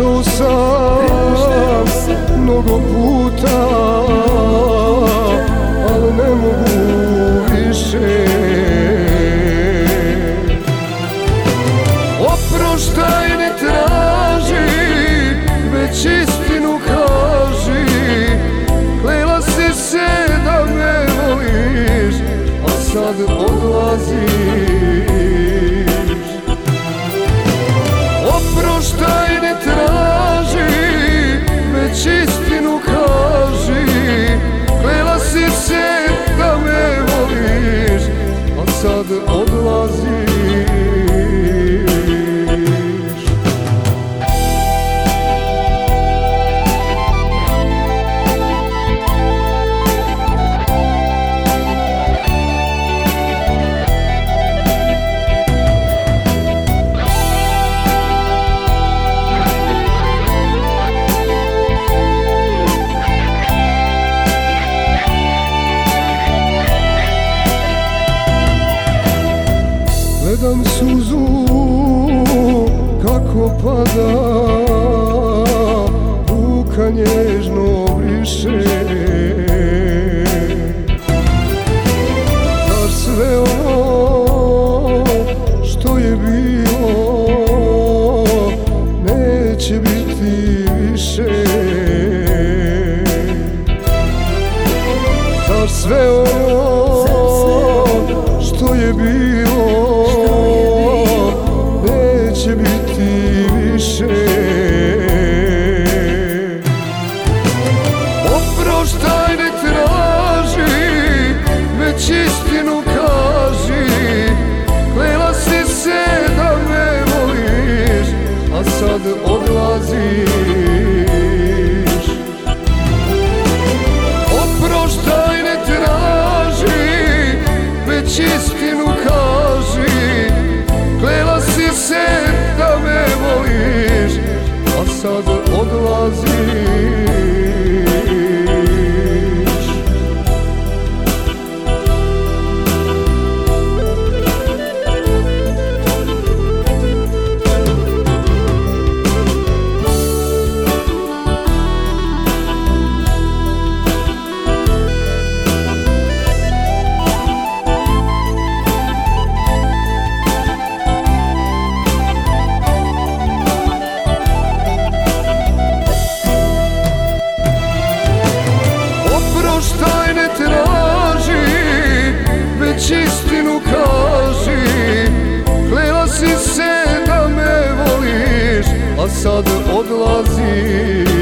Prešao sam mnogo puta, ali ne mogu više. Oproštaj ne traži, već istinu kaži. Klela si se da me voliš, a sad odlaziš. Oproštaj ne traži, već istinu kaži. Klela si se da me voliš, a sad odlaziš. Gledam suzu kako pada, ruka nježno briše. Zar sve ono što je bilo neće biti više? Zar sve ono što je bilo neće biti više? Oproštaj ne traži, već istinu kaži. Klela si se da me voliš, a sad odlaziš. Oproštaj ne traži, već istinu kaži. Klela si se da me voliš, a sad odlaziš. Oproštaj ne traži, već istinu kaži. Klela si se da me voliš, a sad odlaziš.